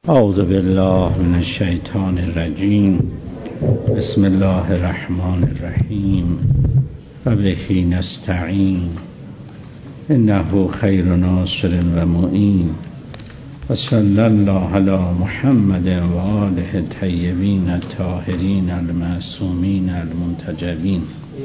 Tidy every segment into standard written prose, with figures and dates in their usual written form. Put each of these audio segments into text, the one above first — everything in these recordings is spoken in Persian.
اعوذ بالله من الشیطان الرجیم. بسم الله الرحمن الرحیم و به نستعین انه خیر ناصر و معین و صلی الله علی محمد و آله الطیبین الطاهرین المعصومین المنتجبین.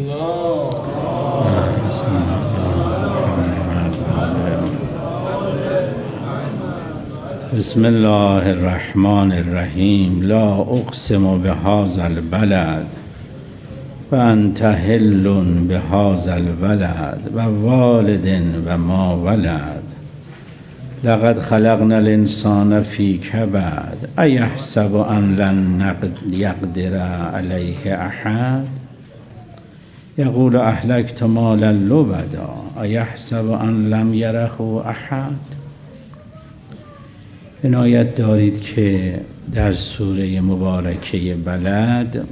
بسم الله الرحمن الرحیم. لا اقسم بهذا البلد و انت حل بهذا البلد و والد و ما ولد لقد خلقنا الانسان فی کبد ایحسب ان لن یقدر علیه احد یقول اهلکت مالا لبدا ایحسب ان لم یره احد. عنایت دارید که در سوره مبارکه بلد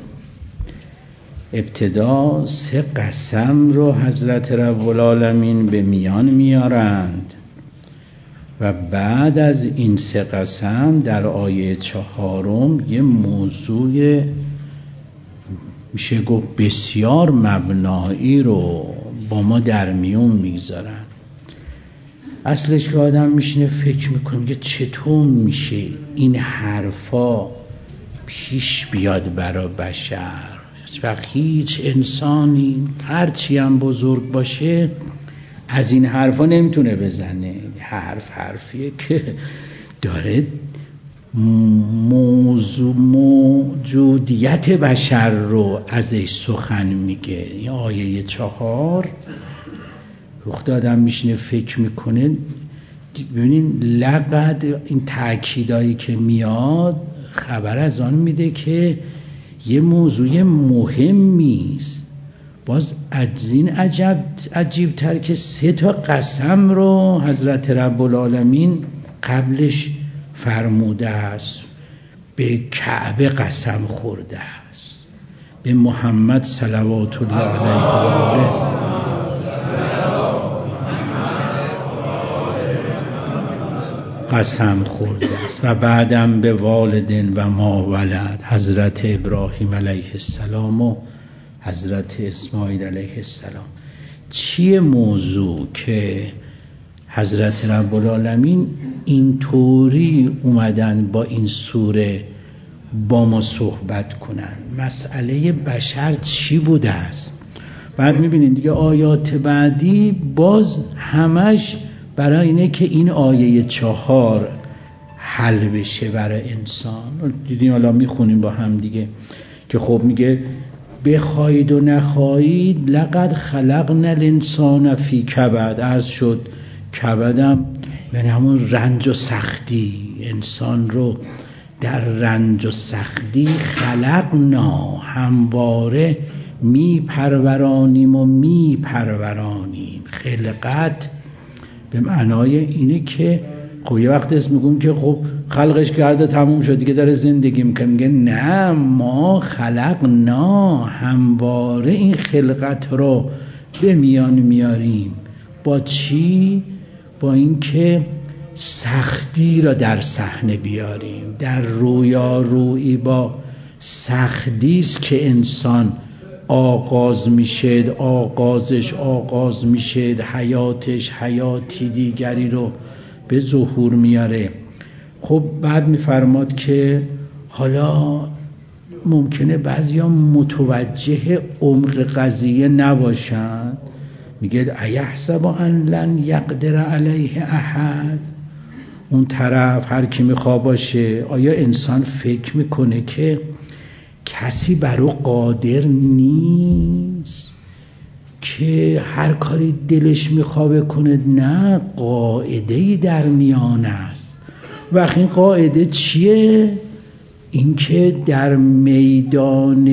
ابتدا 3 قسم رو حضرت رب العالمین به میان میارند و بعد از این 3 قسم در آیه 4 یه موضوع میشه گفت بسیار مبنایی رو با ما در میون میگذارن. اصلش که آدم میشینه فکر میکنه که چطور میشه این حرفا پیش بیاد برای بشر و هیچ انسانی هرچی هم بزرگ باشه از این حرفا نمیتونه بزنه. حرفیه که داره موجودیت بشر رو ازش سخن میگه. این آیه 4 وقت آدم میشینه فکر میکنه ببینین لقد این تأکیدایی که میاد خبر از آن میده که یه موضوع مهمی است. باز از این عجیب تر که 3 قسم رو حضرت رب العالمین قبلش فرموده است. به کعبه قسم خورده است، به محمد صلوات الله علیه و آله قسم خورده است و بعدم به والدین و ما ولد، حضرت ابراهیم علیه السلام و حضرت اسماعیل علیه السلام. چیه موضوع که حضرت رب العالمین اینطوری اومدن با این سوره با ما صحبت کنن؟ مسئله بشر چی بوده است؟ بعد میبینید دیگه آیات بعدی باز همش برای اینه که این آیه 4 حل بشه برای انسان. دیدیم حالا میخونیم با هم دیگه که خب میگه بخواید و نخواهید لقد خلقنا الانسان فی کبد. عرض شد کبدم یعنی همون رنج و سختی. انسان رو در رنج و سختی خلقنا، همواره میپرورانیم و میپرورانیم. خلقت به معنای اینه که خب یه وقت اسم میگم که خب خلقش کرده تموم شد دیگه داره زندگی میکنه. میگه نه، ما خلقنا، همواره این خلقت رو به میان میاریم. با چی؟ با این که سختی را در صحنه بیاریم. در رویارویی با سختی است که انسان آغاز میشه، آغاز میشه، حیاتش حیاتی دیگری رو به ظهور میاره. خب بعد میفرماد که حالا ممکنه بعضیا متوجه عمق قضیه نباشن. میگه ایحسب ان لن یقدر علیه احد. اون طرف هر کی میخواد باشه، آیا انسان فکر میکنه که کسی برو قادر نیست که هر کاری دلش میخواد بکنه؟ نه، قاعده‌ای در میان است. وقت این قاعده چیه؟ این که در میدان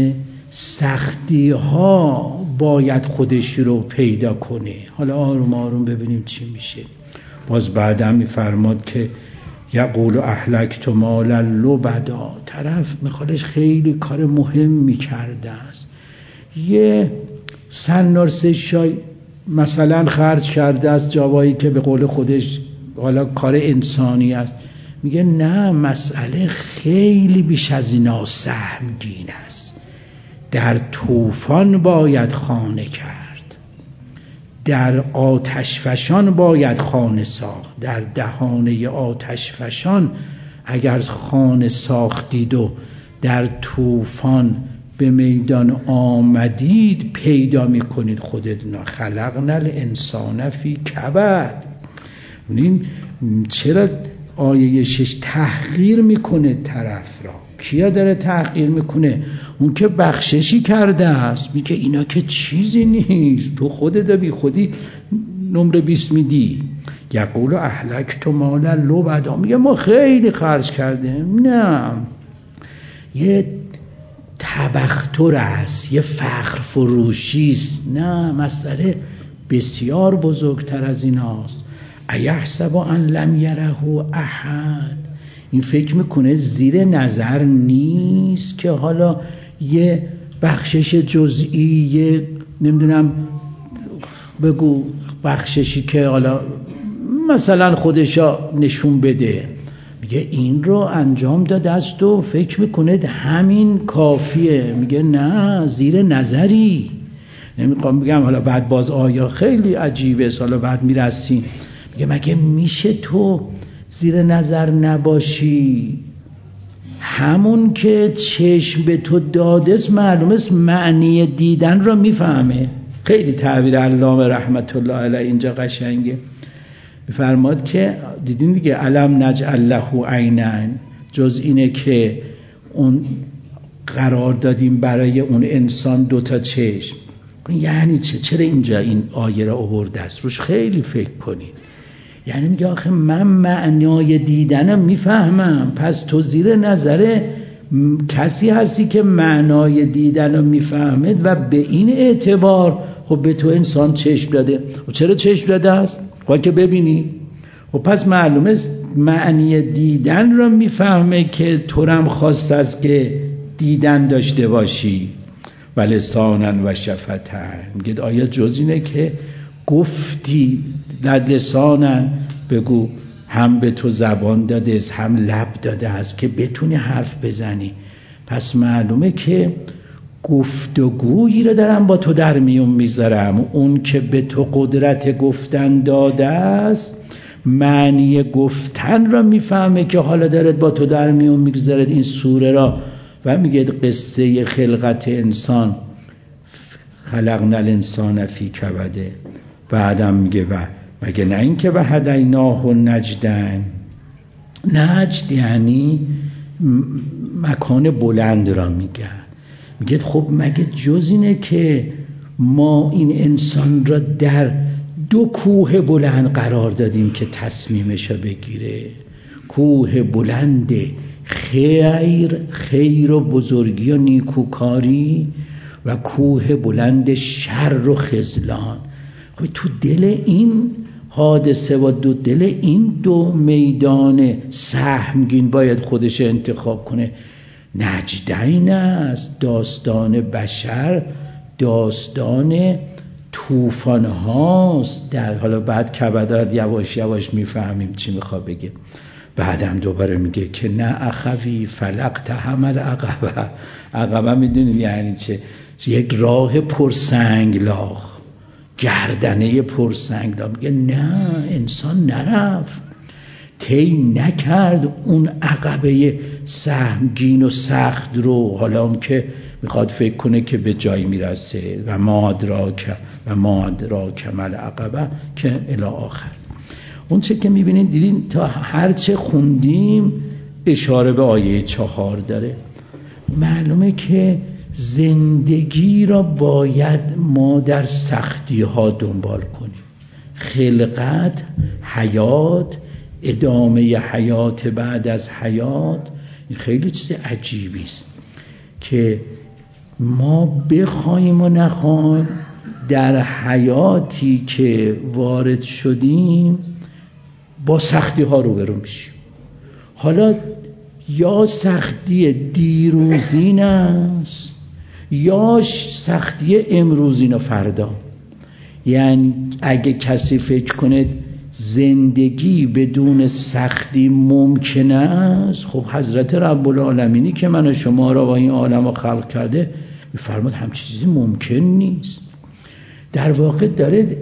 سختی ها باید خودش رو پیدا کنه. حالا آروم آروم ببینیم چی میشه. باز بعدم میفرماد که یقول اهلکت مالا لبدا. طرف میخوادش خیلی کار مهم میکرده است، یه سنار 3 شای مثلا خرج کرده است جوایی که به قول خودش حالا کار انسانی است. میگه نه، مسئله خیلی بیش از اینا سهمگین است. در طوفان باید خانه کرد، در آتش فشان باید خانه ساخت. در دهانه آتش فشان اگر خانه ساختید و در طوفان به میدان آمدید، پیدا میکنید خودتون. خلقنا الانسان فی کبد. این چرا آیه 6 تحقیر میکنه طرف را؟ کیا داره تحقیر میکنه؟ اون که بخششی کرده است. میگه اینا که چیزی نیست، تو خودت بی خودی نمره 20 میدی. یقول اهلکت مالا لبدا، میگه ما خیلی خرج کردیم. نه، یه تبختر است، یه فخر فروشی است. نه، مسئله بسیار بزرگتر از ایناست. ایحسب ان لم یره احد، این فکر میکنه زیر نظر نیست که حالا یه بخشش جزئی، یه نمیدونم بگو بخششی که حالا مثلا خودشا نشون بده، میگه این رو انجام داده است و فکر میکنه همین کافیه. میگه نه، زیر نظری. نمیخوام بگم حالا بعد باز آیا خیلی عجیبه، حالا بعد میرسیم. میگه مگه میشه تو زیر نظر نباشی؟ همون که چشم به تو داده است معلومه است معنی دیدن رو میفهمه. خیلی تعبیر علامه رحمت الله علیه اینجا قشنگه. فرماد که دیدین دیگه، علم نجعل له عینین، جز اینه که اون قرار دادیم برای اون انسان 2 چشم. یعنی چرا اینجا این آیه را آورده است؟ روش خیلی فکر کنید. یعنی میگه آخه من معنای دیدنم میفهمم، پس تو زیر نظر کسی هستی که معنای دیدنم میفهمد و به این اعتبار خب به تو انسان چشم داده. و چرا چشم داده است؟ خواهد که ببینی. و پس معلومه است معنی دیدن را میفهمه که تو رم خواست است که دیدن داشته باشی. و لسانا و شفتن، میگه آیا جز اینه که گفتی لسانا، بگو هم به تو زبان داده است هم لب داده است که بتونی حرف بزنی. پس معلومه که گفتگویی رو دارم با تو در میون میذارم. اون که به تو قدرت گفتن داده است معنی گفتن را میفهمه که حالا دارد با تو در میون میگذارد این سوره را. و میگه قصه خلقت انسان، خلقنا الانسان فی کبده. بعدم میگه و مگه نه این که و هدیناه النجدین. نجد یعنی مکان بلند را میگه خب مگه جز اینه که ما این انسان را در 2 کوه بلند قرار دادیم که تصمیمش را بگیره؟ کوه بلند خیر و بزرگی و نیکوکاری و کوه بلند شر و خذلان. خب تو دل این حادثه و دل این 2 میدان سهمگین باید خودش انتخاب کنه. نجدین است، داستان بشر داستان طوفان هاست. در حالا بعد کبدات یواش یواش میفهمیم چی میخواد بگه. بعدم دوباره میگه که نه اخوی فلقت حمل عقبه میدونید یعنی چه؟ یک راه پرسنگلاخ، گردنه پرسنگلاخ. میگه نه، انسان نرفت، طی نکرد اون عقبه سهمگین و سخت رو. حالا هم که میخواد فکر کنه که به جایی میرسه. و ما ادراک مل عقبه که الی آخر. اون چه که میبینید دیدین تا هرچه خوندیم اشاره به آیه 4 داره. معلومه که زندگی را باید ما در سختی ها دنبال کنیم. خلقت، حیات، ادامه حیات بعد از حیات، این خیلی چیز عجیبی است که ما بخوایم و نخوایم در حیاتی که وارد شدیم با سختی ها روبرو میشیم. حالا یا سختی دیروزین است یا سختی امروزین و فردا. یعنی اگه کسی فکر کنه زندگی بدون سختی ممکن است. خب حضرت رب العالمینی که من و شما را و این عالم را خلق کرده می‌فرماد همچین چیزی ممکن نیست. در واقع داره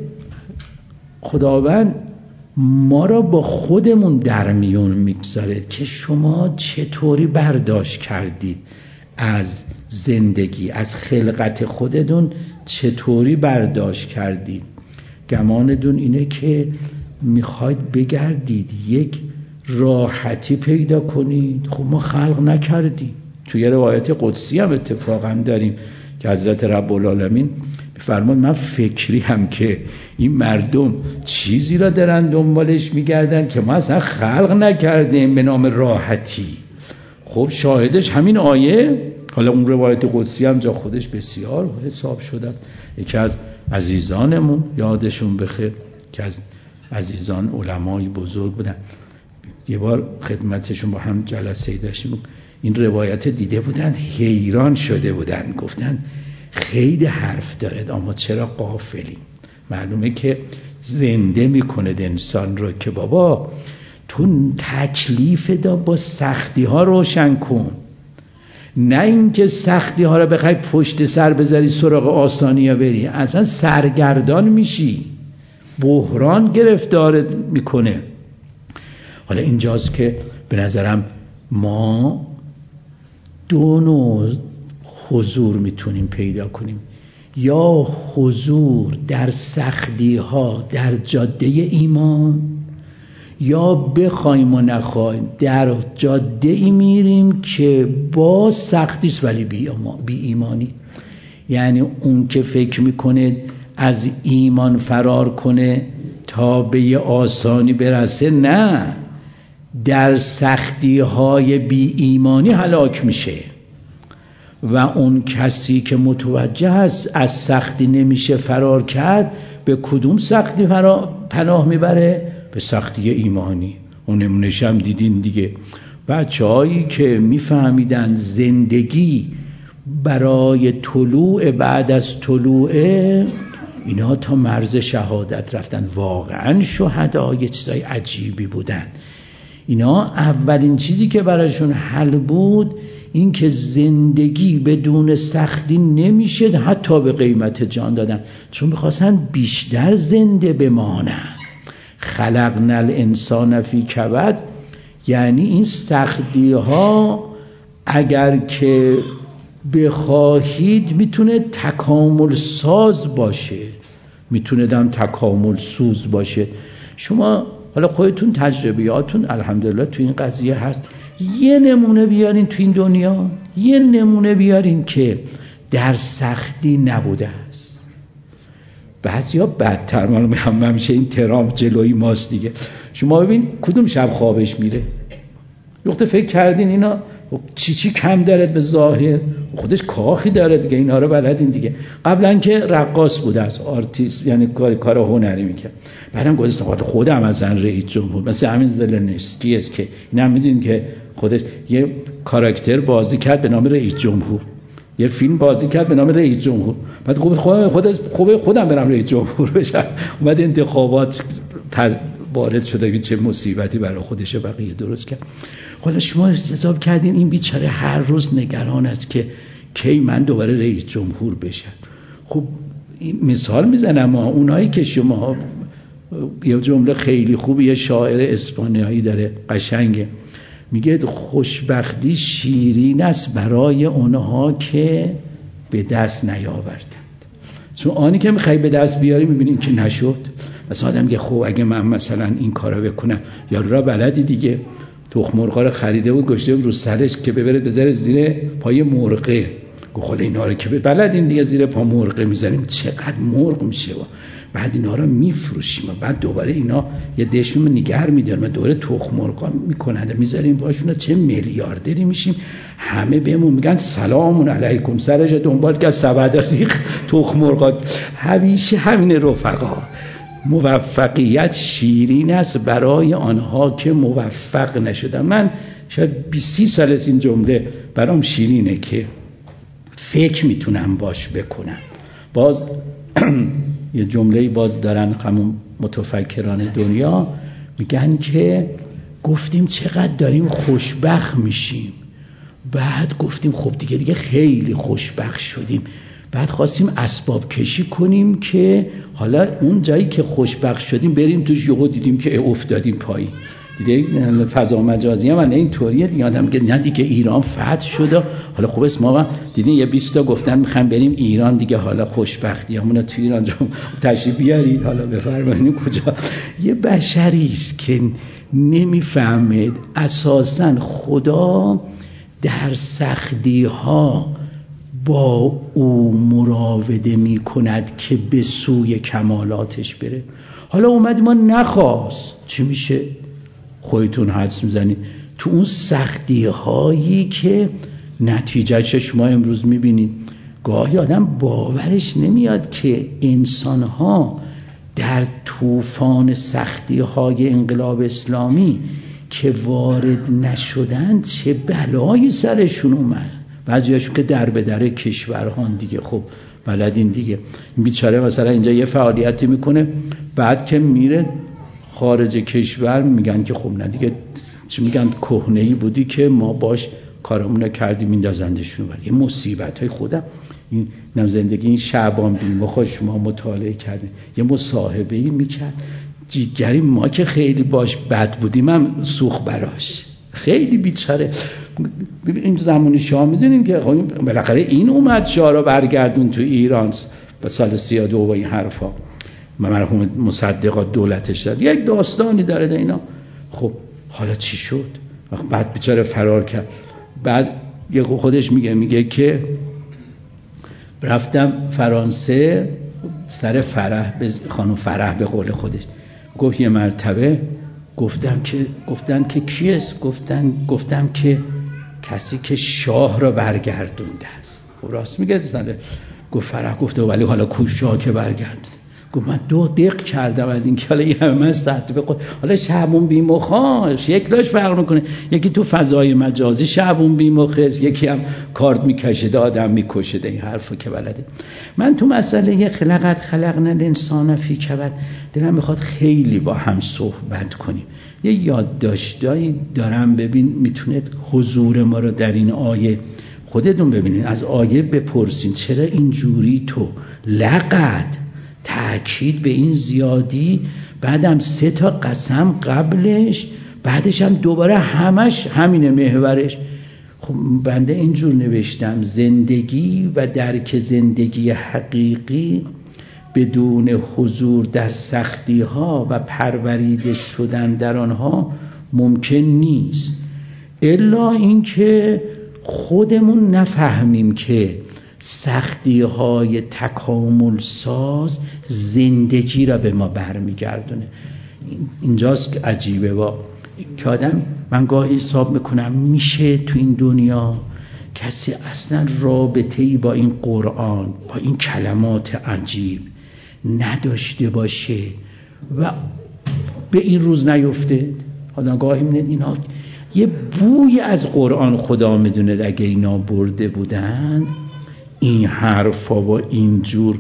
خداوند ما را با خودمون در میون میگذاره که شما چطوری برداشت کردید از زندگی، از خلقت خودتون چطوری برداشت کردید. گمانتون اینه که میخواید بگردید یک راحتی پیدا کنید. خب ما خلق نکردیم. توی روایت قدسی هم اتفاقا داریم که حضرت رب العالمین فرمان من فکری هم که این مردم چیزی را دارن دنبالش میگردن که ما اصلا خلق نکردیم به نام راحتی. خب شاهدش همین آیه. حالا اون روایت قدسی هم جا خودش بسیار حساب شده است. یکی از عزیزانمون یادشون بخیر که از عزیزان علمای بزرگ بودن، یه بار خدمتشون با هم جلسه داشتیم، این روایت دیده بودن، حیران شده بودن، گفتن خیلی حرف دارد اما چرا غافلیم. معلومه که زنده میکنه انسان رو که بابا تو تکلیف دا با سختی ها روشن کن، نه اینکه سختی ها رو بخوای پشت سر بذاری سراغ آسانی ها بری، اصلا سرگردان میشی، بحران گرفتارت میکنه. حالا اینجاست که به نظرم ما دو نوع حضور میتونیم پیدا کنیم، یا حضور در سختی ها در جاده ایمان، یا بخوایم و نخوایم در جاده ای میریم که با سختیست ولی بی ایمانی. یعنی اون که فکر میکنه از ایمان فرار کنه تا به یه آسانی برسه، نه، در سختی های بی ایمانی هلاک میشه. و اون کسی که متوجه است از سختی نمیشه فرار کرد، به کدوم سختی پناه میبره؟ به سختی ایمانی. اون نمونه‌ش هم دیدین دیگه، بچه‌هایی که میفهمیدن زندگی برای طلوع بعد از طلوع، اینا تا مرز شهادت رفتن. واقعا شهدا یه چیزای عجیبی بودن. اینا اولین چیزی که براشون حل بود این که زندگی بدون سختی نمیشه، حتی به قیمت جان دادن، چون میخواستن بیشتر زنده بمانن. خلقنا الانسان فی کبد، یعنی این سختی ها اگر که بخواهید میتونه تکامل ساز باشه، میتونه دم تکامل سوز باشه. شما حالا خودتون تجربیاتون الحمدلله تو این قضیه هست، یه نمونه بیارین تو این دنیا، یه نمونه بیارین که در سختی نبوده است. بعضیا بدتر، معلومه همیشه این ترامپ جلوی ماست دیگه. شما ببین کدوم شب خوابش میره؟ وقتی فکر کردین اینا چی کم دارد به ظاهر، خودش کاخی داره دیگه، اینا رو بلدین دیگه. قبلا که رقاص بوده است، آرتیست، یعنی کار هنری میکرد، بعدم گذاشت خودم مثلا رئیس جمهور، مثلا همین زلنسکی است که اینا میدونین که خودش یه کاراکتر بازی کرد به نام رئیس جمهور، یه فیلم بازی کرد به نام رئیس جمهور، بعد خودم برم رئیس جمهور بشم. اومد انتخابات وارد شده، چه مصیبتی برای خودش بقیه درست کرد. حالا شما حساب کردین این بیچاره هر روز نگران است که کی من دوباره رئیس جمهور بشم. خب مثال میزنم، اونایی که شما، یه جمله خیلی خوب یه شاعر اسپانیایی داره قشنگه، میگه خوشبختی شیرین است برای اونها که به دست نیاوردند. چون آنی که میخوای به دست بیاری میبینین که نشد. مثلا آدم میگه خب اگه من مثلا این کارو بکنم، یارو را بلدی دیگه، تخم مرغ رو خریده بود گشته بود رو سرش که ببره بذاره زیر پای مرغه، گفت خب اینا رو که بلدین دیگه زیر پا مرغه میذاریم، چقدر مرغ میشه و بعد اینا رو میفروشیم و بعد دوباره اینا یه دشمون نگر میداریم و دوباره تخم مرغ میکنند میذاریم پاشون، چه میلیاردری میشیم. همه بهمون میگن سلام علیکم، سرش دنبال که سبداری تخم مرغ. همیشه همین رفقا، موفقیت شیرین است برای آنها که موفق نشدن. من شاید 20 سال از این جمله برام شیرینه که فکر میتونم باش بکنم. باز یه جمله باز دارن همون متفکران دنیا میگن که گفتیم چقدر داریم خوشبخت میشیم، بعد گفتیم خب دیگه خیلی خوشبخت شدیم، بعد خواستیم اسباب کشی کنیم که حالا اون جایی که خوشبخت شدیم بریم توش، یهو دیدیم که افتادیم پایین. دیگه فضا مجازی هم این طوریه دیگه، آدم میگه نه دیگه ایران فتح شده، حالا خوب است ما دیدین یه 20 تا گفتن میخوام بریم ایران دیگه، حالا خوشبختیامون تو ایران رو تشریف بیارید، حالا بفرمایید کجا. یه بشری است که نمیفهمید اساساً خدا در سختی ها با او مراوده می کند که به سوی کمالاتش بره. حالا اومد ما نخواست، چی میشه؟ خودتون حدس میزنید تو اون سختی هایی که نتیجهش شما امروز میبینید. گاهی آدم باورش نمیاد که انسان ها در طوفان سختی های انقلاب اسلامی که وارد نشدند چه بلایی سرشون اومد. بعضیاشون که در به در کشورهان دیگه، خب بلدین دیگه، بیچاره مثلا اینجا یه فعالیتی میکنه، بعد که میره خارج کشور میگن که خب نه دیگه، چی میگن، کهنه‌ای بودی که ما باش کارمون کردیم، میندازندشون. ولی یه مصیبت های خودم این زندگی این شعبان بیمه خوش ما مطالعه کردیم، یه مصاحبه‌ای میکرد جیگری ما که خیلی باش بد بودیم هم سوخ براش، خیلی بیچاره. این زمانی شاه میدونیم که بالاخره این اومد شاه را برگردون تو ایران به سال 32 و این حرفا، مرحوم مصدق دولتش داد، یک داستانی داره اینا. خب حالا چی شد؟ بعد بیچاره فرار کرد. بعد یه خودش میگه که رفتم فرانسه سر فرح، به خانم فرح به قول خودش گفت یه مرتبه گفتن که کیست؟ گفتم که کسی که شاه را برگردونده است. خب راست میگه زنده. گفت فرح گفته ولی حالا کو شاه که برگردونده؟ گفت من 2 دقیقه کردم از این که حالا یه همه حالا شعبون بیمخاش یکلاش فرق میکنه، یکی تو فضای مجازی شعبون بیمخست، یکی هم کارت میکشه آدم میکشه، این حرفو که بلده. من تو مسئله خلقنا الانسان فی کبد دلم میخواد خیلی با هم صحبت کنیم. یه یادداشتایی دارم، ببین میتونه حضور ما رو در این آیه خودتون ببینید، از آیه بپرسین چرا اینجوری تو لقد تأکید به این زیادی، بعدم 3 تا قسم قبلش، بعدش هم دوباره همش همینه محورش. خب بنده اینجور نوشتم زندگی و درک زندگی حقیقی بدون حضور در سختی ها و پروریده شدن در آنها ممکن نیست، الا اینکه خودمون نفهمیم که سختی های تکامل ساز زندگی را به ما برمیگردونه. اینجاست که عجیبه که آدم، من گاهی حساب میکنم میشه تو این دنیا کسی اصلا رابطه‌ای با این قرآن، با این کلمات عجیب نداشته باشه و به این روز نیفته؟ حالا گاهی می‌بینید اینا یه بوی از قرآن خدا میدونه اگه اینا برده بودن این حرفا و اینجور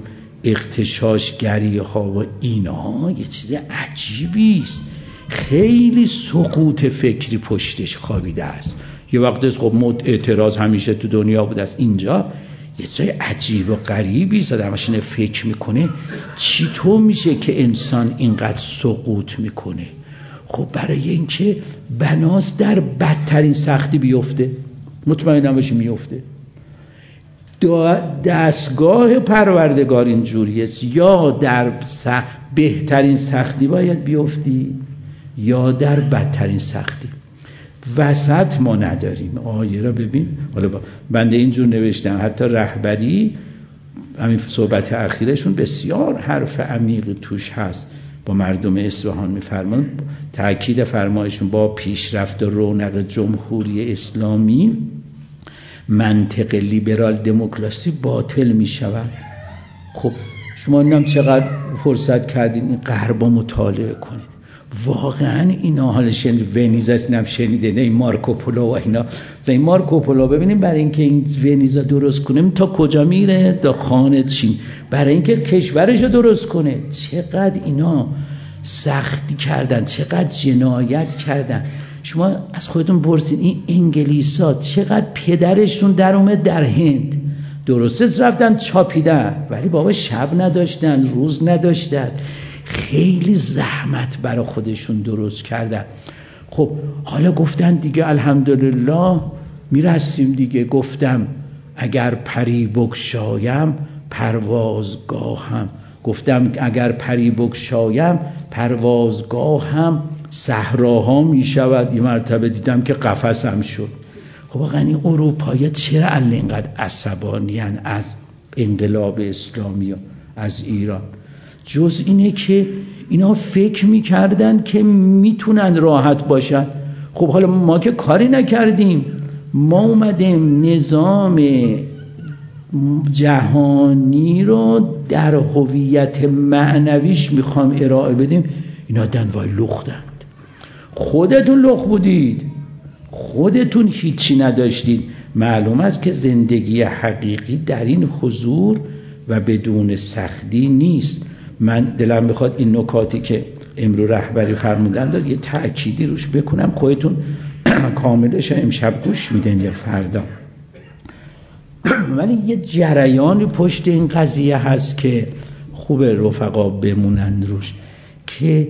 اغتشاشگری ها و اینا یه چیز عجیبی است. خیلی سقوط فکری پشتش خوابیده است. یه وقت از خب اعتراض همیشه تو دنیا بوده است، اینجا یه چیز عجیب و غریبی است. آدم ماشین فکر میکنه چطور میشه که انسان اینقدر سقوط میکنه؟ خب برای اینکه بناس در بدترین سختی بیفته، مطمئن نباشی میفته. دستگاه پروردگار اینجوریه است، یا در بهترین سختی باید بیفتی یا در بدترین سختی. وسط ما نداریم. آیه را ببین، حالا بنده اینجور نوشتم، حتی رهبری همین صحبت اخیرشون بسیار حرف عمیق توش هست. با مردم اصفهان میفرمان، تأکید فرمایشون با پیشرفت و رونق جمهوری اسلامی منطق لیبرال دموکراسی باطل می شود. خب شما اینم چقدر فرصت کردین این غربا مطالعه کنید، واقعا اینا حالا ونیزا اینم شنیده، نه این مارکوپولو و اینا. این مارکوپولو ببینیم برای اینکه این ونیزا درست کنه تا کجا میره؟ تا خانه چین، برای اینکه کشورشو درست کنه. چقدر اینا سختی کردن، چقدر جنایت کردن. شما از خودتون پرسید این انگلیسا چقدر پدرشون در اومد در هند، درسته رفتن چاپیدن ولی بابا شب نداشتن، روز نداشتن، خیلی زحمت برای خودشون درست کردن. خب حالا گفتن دیگه الحمدلله میرسیم دیگه. گفتم اگر پری بگشایم پروازگاهم، گفتم اگر پری بگشایم پروازگاهم صحراها میشود. یه مرتبه دیدم که قفسم شد. خب واقعا این اروپایی چرا اینقدر عصبانیان از انقلاب اسلامی و از ایران؟ جز اینه که اینا فکر میکردن که میتونن راحت باشن. خب حالا ما که کاری نکردیم، ما اومدیم نظام جهانی رو در هویت معنویش میخوام ارائه بدیم. اینا دنوای لختند. خودتون لخت بودید، خودتون هیچی نداشتید. معلوم است که زندگی حقیقی در این حضور و بدون سختی نیست. من دلم بخواد این نکاتی که امروز رهبری فرمودن داد یه تأکیدی روش بکنم، خودتون کاملش امشب گوش میدن یا فردا. ولی یه جریانی پشت این قضیه هست که خوبه رفقا بمونن روش، که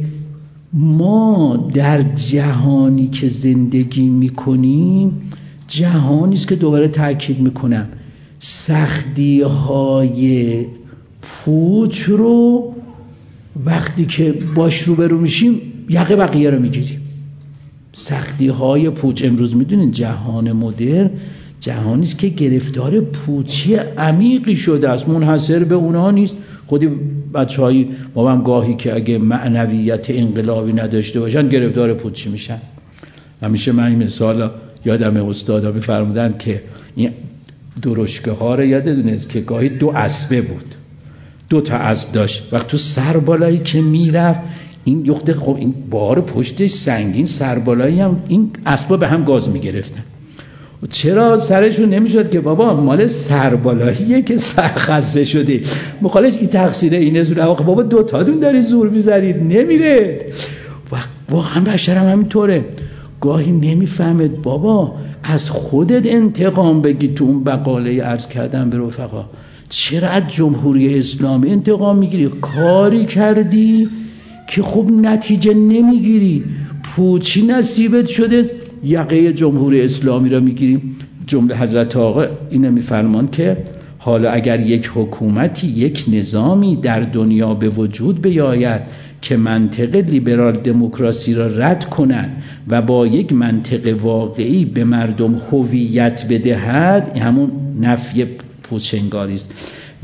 ما در جهانی که زندگی میکنیم جهانی است که دوباره تأکید میکنم سختی های پوچ رو وقتی که باش روبرو میشیم یقه بقیه رو میگیریم. سختی های پوچ، امروز میدونین جهان مدرن جهانی است که گرفتار پوچی عمیقی شده است، منحصر به اونها نیست. خودی بچه‌های ما هم گاهی که اگه معنویت انقلابی نداشته باشن گرفتار پوچی میشن. همیشه من این مثال یادم استادا میفرمودن که این درشکه ها رو یادتونه که گاهی 2 اسبه بود، 2 تا اسب داشت، وقت تو سر بالایی که میرفت این یخته، خب این بار پشتش سنگین، سر بالایی هم این اسبا به هم گاز میگرفتن. چرا سرشون نمیشد که بابا مال سربالاییه که سرخسته شده، مخالش این تقصیره اینه زور. بابا 2 تاتون داری زور میزنید نمیره. واقعا بشر هم همینطوره، گاهی نمیفهمد بابا از خودت انتقام بگی. تو اون بقاله عرض کردم به رفقا چرا از جمهوری اسلامی انتقام میگیری؟ کاری کردی که خب نتیجه نمیگیری، پوچی نصیبت شده یقه جمهوری اسلامی را میگیریم. جمله حضرت آقا اینو میفرمان که حالا اگر یک حکومتی، یک نظامی در دنیا به وجود بیاید که منطق لیبرال دموکراسی را رد کند و با یک منطق واقعی به مردم هویت بدهد، همون نفی پوچنگاری است،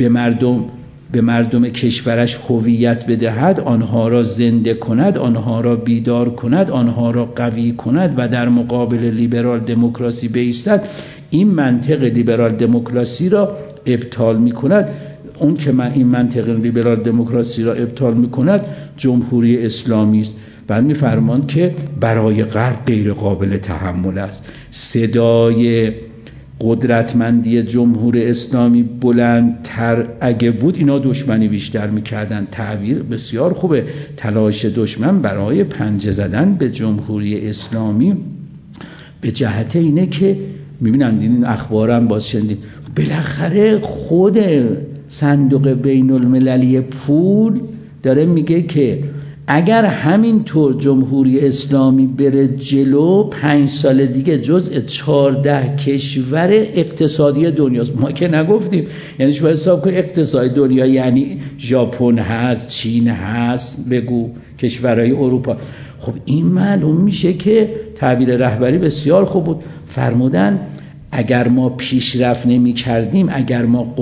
به مردم کشورش هویت بدهد، آنها را زنده کند، آنها را بیدار کند، آنها را قوی کند و در مقابل لیبرال دموکراسی بایستد، این منطق لیبرال دموکراسی را ابطال می کند. اون که من این منطق لیبرال دموکراسی را ابطال می کند جمهوری اسلامی است. بعد می فرمان که برای غرب غیر قابل تحمل است. صدای قدرتمندی جمهوری اسلامی بلندتر اگه بود اینا دشمنی بیشتر میکردن. تعبیر بسیار خوبه، تلاش دشمن برای پنجه زدن به جمهوری اسلامی به جهت اینه که میبینم این اخبارم باز شنیدیم بالاخره خود صندوق بین المللی پول داره میگه که اگر همینطور جمهوری اسلامی بره جلو 5 سال دیگه جزء 14 کشور اقتصادی دنیاست. ما که نگفتیم، یعنی شما حساب کن اقتصاد دنیا یعنی ژاپن هست، چین هست، بگو کشورهای اروپا. خب این معلوم میشه که تعبیر رهبری بسیار خوب بود، فرمودن اگر ما پیشرفت نمی کردیم، اگر ما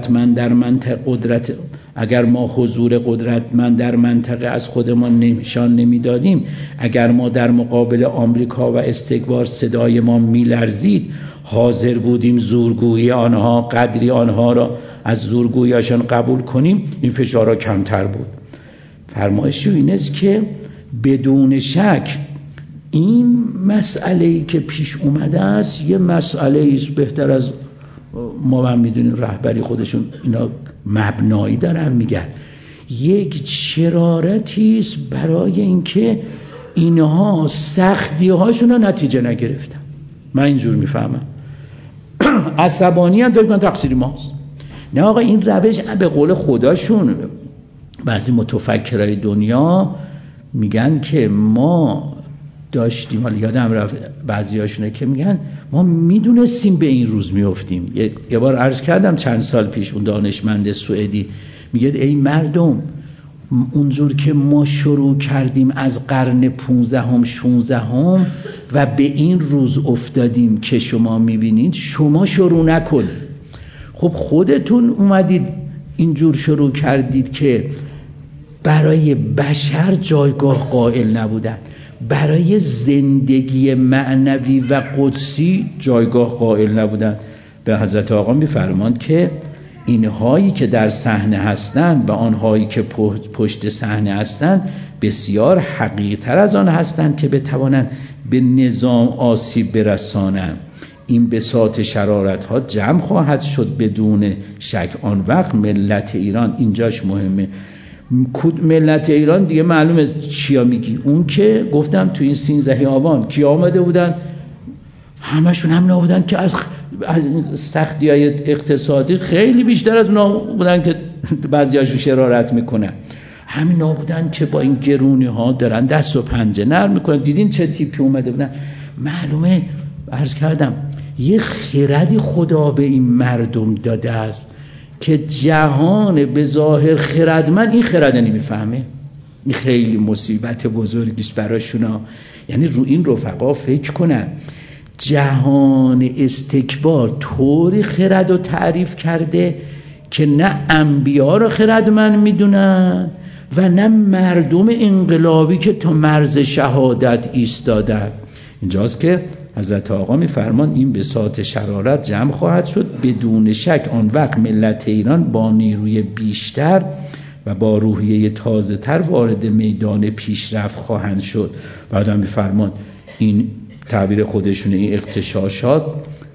اگر ما حضور قدرتمند در منطقه از خودمان نشان نمیدادیم، اگر ما در مقابل آمریکا و استکبار صدای ما میلرزید، حاضر بودیم زورگویی آنها، قدری آنها را از زورگوییشان قبول کنیم، این فشارها کمتر بود. فرمایش این است که بدون شک این مسئله‌ای که پیش اومده است یه مسئله است، بهتر از ما هم میدونیم رهبری خودشون اینا مبنایی دارن میگن، یک شرارتی است برای اینکه اینها سختی هاشون رو نتیجه نگرفتن. من اینجور میفهمم. عصبانی هم فکر کنم تقصیر ماست. نه آقا، این روش به قول خداشون بعضی متفکرای دنیا میگن که ما داشتیم، حالا یادم رفت بعضی هاشونه که میگن ما میدونستیم به این روز میافتیم. یه بار عرض کردم چند سال پیش، اون دانشمند سوئدی میگه ای مردم، اونجور که ما شروع کردیم از قرن 15 16 و به این روز افتادیم که شما میبینید، شما شروع نکنید. خب خودتون اومدید اینجور شروع کردید که برای بشر جایگاه قائل نبودن، برای زندگی معنوی و قدسی جایگاه قائل نبودن. به حضرت آقا میفرماند که اینهایی که در صحنه هستند و آنهایی که پشت صحنه هستند بسیار حقیق‌تر از آن هستند که بتوانند به نظام آسیب برسانند. این بساط شرارت ها جمع خواهد شد بدون شک. آن وقت ملت ایران، اینجاش مهمه، ملت ایران دیگه معلومه چیا میگی. اون که گفتم تو این 13 آبان کی آمده بودن، همشون هم نبودن که از سختی های اقتصادی خیلی بیشتر از اونا بودن که بعضی هاشون شرارت میکنن. همین بودن که با این گرونی ها دارن دست و پنجه نرم میکنن. دیدین چه تیپی اومده بودن. معلومه عرض کردم یه خردی خدا به این مردم داده است که جهان به ظاهر خردمند این خرد نمیفهمه. این خیلی مصیبت بزرگیست براشونا. یعنی رو این رفقا فکر کنن جهان استکبار طوری خرد رو تعریف کرده که نه انبیا رو خردمند میدونن و نه مردم انقلابی که تا مرز شهادت ایستادن. اینجاست که حضرت آقا میفرمان این بساط شرارت جمع خواهد شد بدون شک. آن وقت ملت ایران با نیروی بیشتر و با روحیه تازه تر وارد میدان پیشرفت خواهند شد. بعد هم میفرمان این تعبیر خودشونه، این اغتشاشات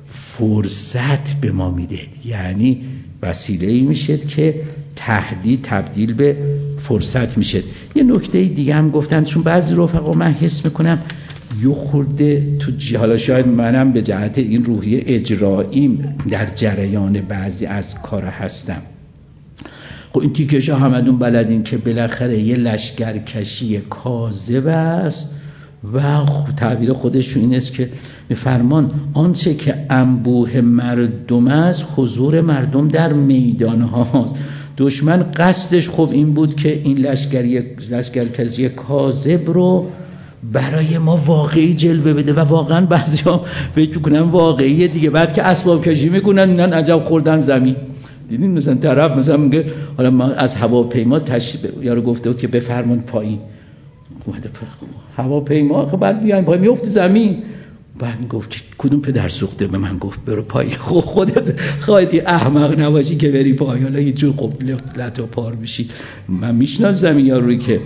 فرصت به ما میده، یعنی وسیله‌ای میشه که تهدید تبدیل به فرصت میشه. یه نکته دیگه هم گفتن، چون بعضی رفقا من حس میکنم یه خورده تو حالا شاید منم به جهت این روحیه اجراییم در جریان بعضی از کار هستم. خب این تیکش ها همدون بلدین که بالاخره یه لشکرکشی کاذب است و تعبیر خودشون این است که میفرمان آنچه که انبوه مردم است حضور مردم در میدان هاست. دشمن قصدش خب این بود که این لشکرکشی کاذب رو برای ما واقعی جلوه بده و واقعا بعضی ها فکر میکنن واقعیه دیگه. بعد که اسباب کشی میکنن میگن عجب خوردن زمین. دیدین مثلا طرف مثلا میگه حالا ما از هواپیما یارو گفته بود که بفرمایید پایین، اومده هواپیما خب بعد بیاین پایین میفته زمین. بعد گفت کدوم پدر سوخته به من گفت برو پایین. خب خودت خواهدی احمق نباشی که بری پایین، حالا یه جور خب لط و پار میشی. من میشناسم یارویی که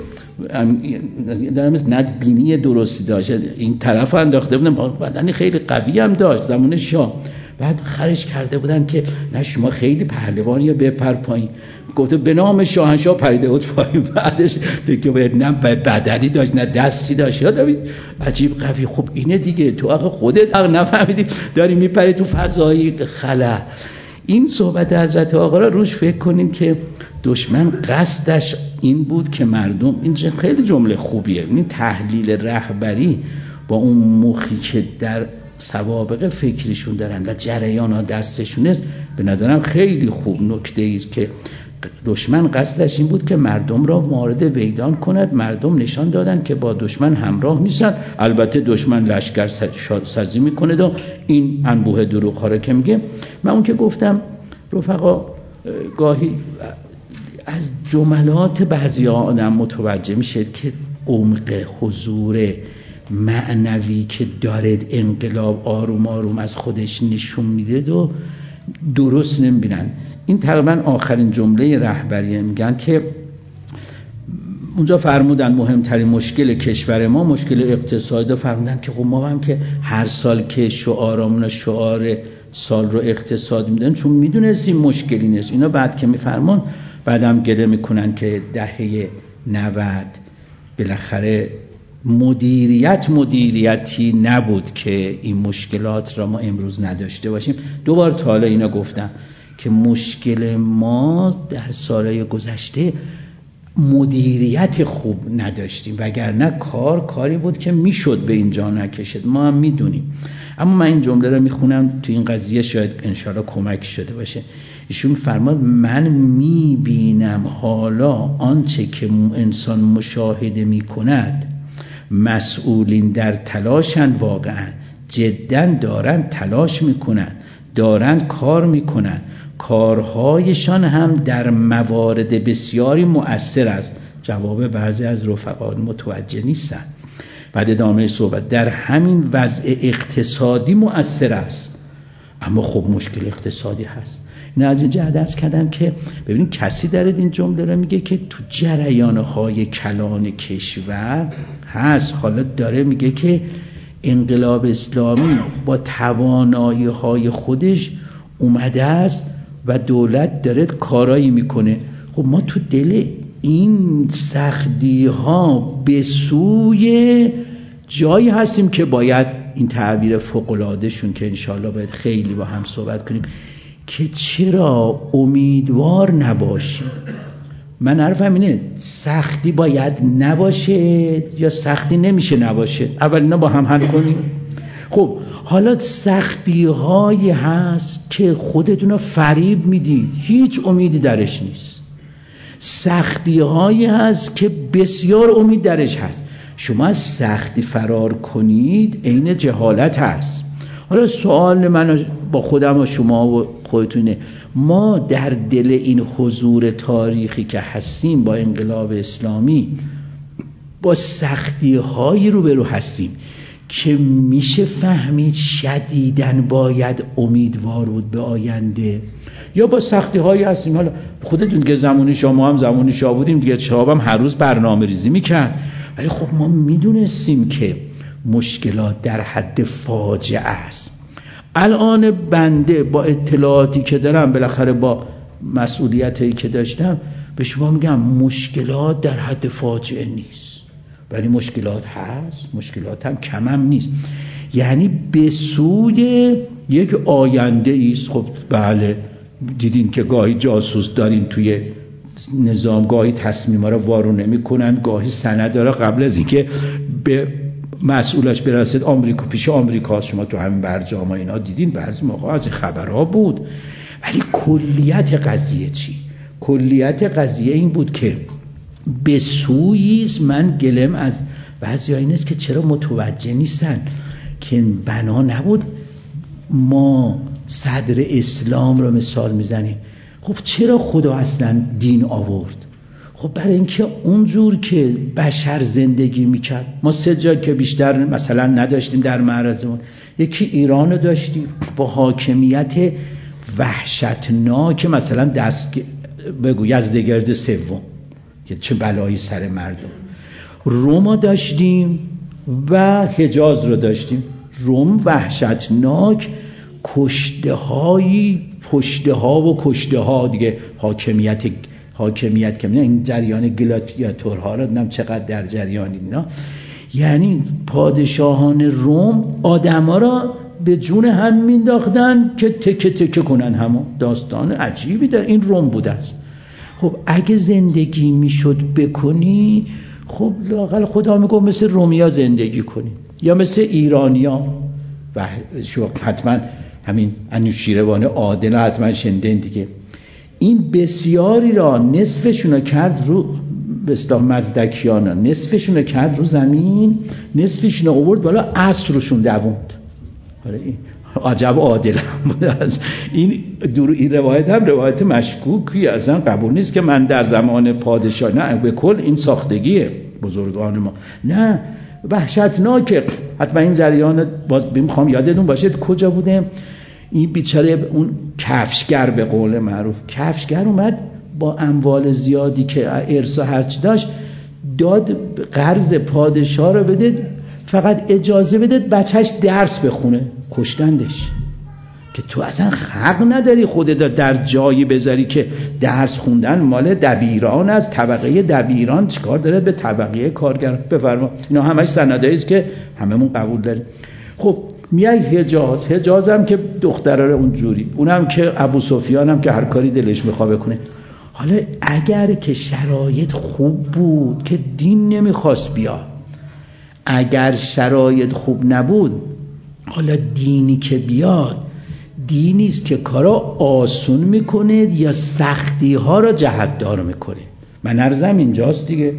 نه بینی درستی داشت، این طرف انداخته بودن، بدن خیلی قوی هم داشت زمان شاه. بعد خرش کرده بودن که نه شما خیلی پهلوانی یا بپر پایین. گفته به نام شاهنشاه پریده بود پایین. بعدش دیگه نه بدنی داشت نه دستی داشت. یادم عجیب قوی. خب اینه دیگه، تو آخه خودت نفهمیدی داری میپری تو فضای خلا. این صحبت حضرت آقا را روش فکر کنیم که دشمن قصدش این بود که مردم، این خیلی جمله خوبیه، این تحلیل رهبری با اون مخی که در سوابق فکریشون دارن و جریان ها دستشون است، به نظرم خیلی خوب نکته است که دشمن قصدش این بود که مردم را وارد ویدان کند. مردم نشان دادن که با دشمن همراه نیستن. البته دشمن لشکر سازی میکنه و این انبوه دروغ ها را که میگه. من اون که گفتم رفقا گاهی از جملات بعضی آدم متوجه میشه که عمق حضور معنوی که دارد انقلاب آروم آروم از خودش نشون میده و درست نمیبینن. این تقریبا آخرین جمله رهبریه. میگن که اونجا فرمودن مهمترین مشکل کشور ما مشکل اقتصادی. فرمودن که خب ما هم که هر سال که شعارمون شعار سال رو اقتصادی میدن چون میدونستیم مشکلی نیست. اینا بعد که میفرمان بعدم گله میکنن که دهه 90 بالاخره مدیریتی نبود که این مشکلات را ما امروز نداشته باشیم. دوبار تا حالا اینا گفتم که مشکل ما در سالهای گذشته مدیریت خوب نداشتیم، وگرنه کاری بود که میشد به اینجا نکشد، ما هم میدونیم. اما من این جمله رو میخونم تو این قضیه شاید انشاءالله کمک شده باشه. ایشون میفرماد من میبینم حالا آنچه که انسان مشاهده میکند مسئولین در تلاشن، واقعا جدا دارن تلاش میکنن، دارن کار میکنن، کارهایشان هم در موارد بسیاری مؤثر است. جواب بعضی از رفقا متوجه نیستن. بعد ادامه صحبت در همین وضع اقتصادی مؤثر است. اما خب مشکل اقتصادی هست. این از اینجا عرض کردم که ببینید کسی داره این جمله رو میگه که تو جریانهای کلان کشور هست، حالا داره میگه که انقلاب اسلامی با توانایی‌های خودش اومده است و دولت داره کارایی میکنه. خب ما تو دل این سختی ها به سوی جایی هستیم که باید این تعبیر فوق‌العاده شون که انشالله باید خیلی با هم صحبت کنیم که چرا امیدوار نباشیم. من حرفم اینه سختی باید نباشه یا سختی نمیشه نباشه، اول اینا با هم حل کنیم. خب حالا سختی هایی هست که خودتون فریب میدید، هیچ امیدی درش نیست. سختی هایی هست که بسیار امید درش هست. شما از سختی فرار کنید عین جهالت هست. حالا سوال من با خودم و شما و خودتونه، ما در دل این حضور تاریخی که هستیم با انقلاب اسلامی با سختی هایی روبرو هستیم که میشه فهمید شدیداً باید امیدوار بود به آینده، یا با سختی هایی هستیم. حالا خودتون که زمانی شما هم زمانی شما بودیم دیگه، شما هم هر روز برنامه ریزی میکرد، ولی خب ما میدونستیم که مشکلات در حد فاجعه است. الان بنده با اطلاعاتی که دارم، بالاخره با مسئولیتی که داشتم، به شما میگم مشکلات در حد فاجعه نیست، ولی مشکلات هست، مشکلات هم کم هم نیست. یعنی به سوی یک آینده است. خب بله دیدین که گاهی جاسوس دارین توی نظام، گاهی تصمیما رو وارو نمی‌کنن، گاهی سند داره قبل از اینکه به مسئولش برسید آمریکا پیش آمریکاست. شما تو همین برجام اینا دیدین بعضی موقع از خبرها بود. ولی کلیت قضیه چی؟ کلیت قضیه این بود که به سوییز من گلم از بعضی این است که چرا متوجه نیستن که بنا نبود ما صدر اسلام رو مثال میزنیم. خب چرا خدا اصلا دین آورد؟ خب برای اینکه اونجور که بشر زندگی میکرد، ما 3 جا که بیشتر مثلا نداشتیم در معرضمون. یکی ایران رو داشتیم با حاکمیت وحشتناک، مثلا بگو یزدگرد سوم که چه بلایی سر مردم. روما داشتیم و حجاز رو داشتیم. روم وحشتناک، کشته هایی، پشته ها و کشته ها دیگه، حاکمیت که این جریان گلادیاتورها رو دیدم چقدر در جریان اینا. یعنی پادشاهان روم آدما را به جون هم مینداختن که تکه تکه کنن. همون داستان عجیبی در این روم بوده است. خب اگه زندگی میشد بکنی، خب لااقل خدا میگه مثل رومیا زندگی کنی یا مثل ایرانیا. و شما حتما همین انوشیروان عادل حتما شنیدین دیگه. این بسیاری را نصفشون کرد رو به اصطلاح مزدکیانا، نصفشون کرد رو زمین، نصفشون آورد بالا عصر روشون دووند. عجب عادل هم بود. از این روایت هم روایت مشکوکی، اصلا قبول نیست که من در زمان پادشاه، نه به کل این ساختگیه بزرگان ما، نه وحشتناکه. حتما این جریان باز میخوام یادتون باشه کجا بوده این بیچاره اون کفشگر، به قول معروف کفشگر اومد با اموال زیادی که ارث و هرچی داشت داد قرض پادشاه رو بده، فقط اجازه بده بچهش درس بخونه. کشتندش. که تو اصلا حق نداری خودت در جایی بذاری که درس خوندن مال دبیران است، طبقه دبیران چیکار داره به طبقه کارگر. بفرما اینا همش سندایی است که هممون قبول داریم. خب میای حجاز هم که دخترا اونجوری، اونم که ابو سفیان هم که هر کاری دلش میخواد بکنه. حالا اگر که شرایط خوب بود که دین نمیخواست بیاد، اگر شرایط خوب نبود، حالا دینی که بیاد دینی است که کارا آسون میکنه یا سختی ها را جهتدار میکنه. من عرضم اینجاست دیگه.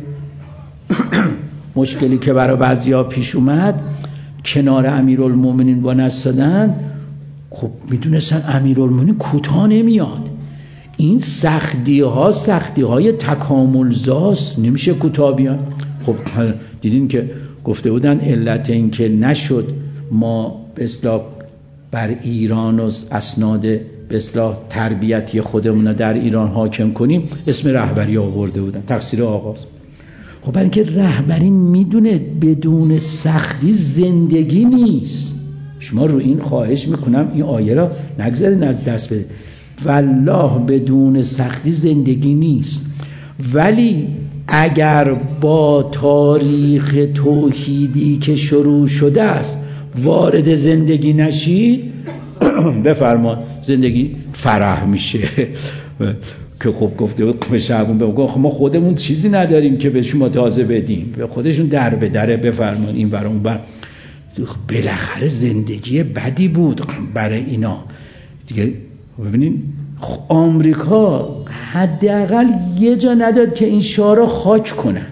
مشکلی که برای بعضیا پیش اومد کنار امیرالمومنین با نستادن، خب میدونستن امیرالمومنین کوتاه نمیاد، این سختی های تکاملزاست، نمیشه کوتاه بیان. خب دیدین که گفته بودن علت این که نشد ما به اصطلاح بر ایران و اسناد به اصطلاح تربیتی خودمون در ایران حاکم کنیم، اسم رهبری آورده بودن، تقصیر آقاست. خب برای اینکه رهبری میدونه بدون سختی زندگی نیست. شما رو این خواهش میکنم این آیه را نگذارید از دست بدید. والله بدون سختی زندگی نیست. ولی اگر با تاریخ توحیدی که شروع شده است وارد زندگی نشید، بفرما زندگی فرح میشه. که خب گفته بود به شعبون بگو ما خودمون چیزی نداریم که به شما تازه بدیم، به خودشون در به در بفرمان این بر اون بر. بالاخره زندگی بدی بود برای اینا دیگه. ببینین آمریکا حداقل یه جا نداد که این شعارا خاک کنند.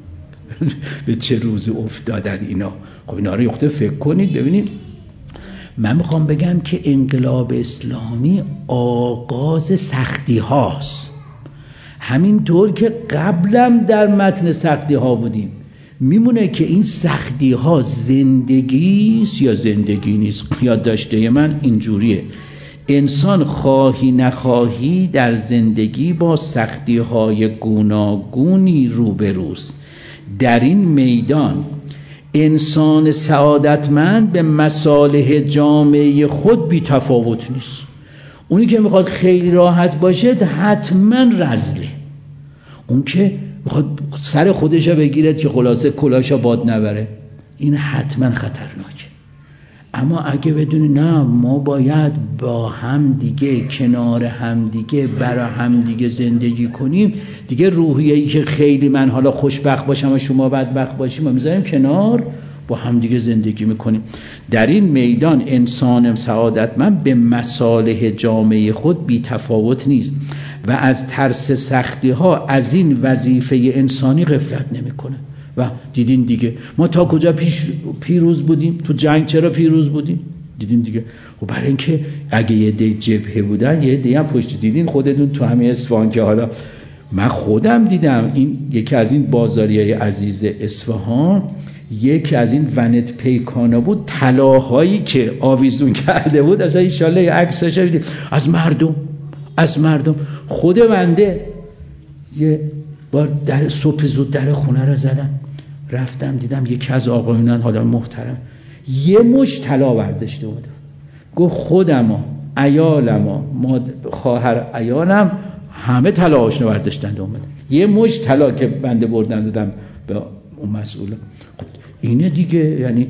به چه روزی افتادن اینا. خب اینا رو یخته فکر کنید ببینید. من میخوام بگم که انقلاب اسلامی آغاز سختی هاست، همینطور که قبلم در متن سختی ها بودیم. میمونه که این سختی ها زندگی است یا زندگی نیست. یاد داشته من اینجوریه، انسان خواهی نخواهی در زندگی با سختی های گوناگونی روبروست. در این میدان انسان سعادتمند به مصالح جامعه خود بی تفاوت نیست. اونی که میخواد خیلی راحت باشه حتما رذله، اون که میخواد سر خودشو بگیره که خلاصه کلاشو باد نبره، این حتما خطرناکه. اما اگه بدونی نه ما باید با هم دیگه کنار هم دیگه برای هم دیگه زندگی کنیم، دیگه روحیه‌ای که خیلی من حالا خوشبخت باشم و شما بدبخت باشیم و میذاریم کنار، با هم دیگه زندگی میکنیم. در این میدان انسان سعادتمند به مصالح جامعه خود بی تفاوت نیست و از ترس سختی ها از این وظیفه انسانی غفلت نمیکنه. و دیدین دیگه ما تا کجا پیروز بودیم تو جنگ. چرا پیروز بودیم؟ دیدین دیگه. و برای اینکه اگه یه دی جبهه بودن یه دی هم پشت. دیدین خودتون تو همین اصفهان که حالا من خودم دیدم، این یکی از این بازاریای عزیز اصفهان یکی از این ونت پیکانا بود، طلاهایی که آویزون کرده بود اصلا ان شاء الله عکسش دیدید از مردم. خود بنده یه بار در صبح زود در خونه رو زدم، رفتم دیدم یکی از آقایونان حالا محترم یه مش طلا برداشته بود، گفت خودم و عیالم و خواهر عیالم همه طلاهاشونو برداشتن اومدن. یه مش طلا که بنده بردن دادم به اون مسئول. اینه دیگه، یعنی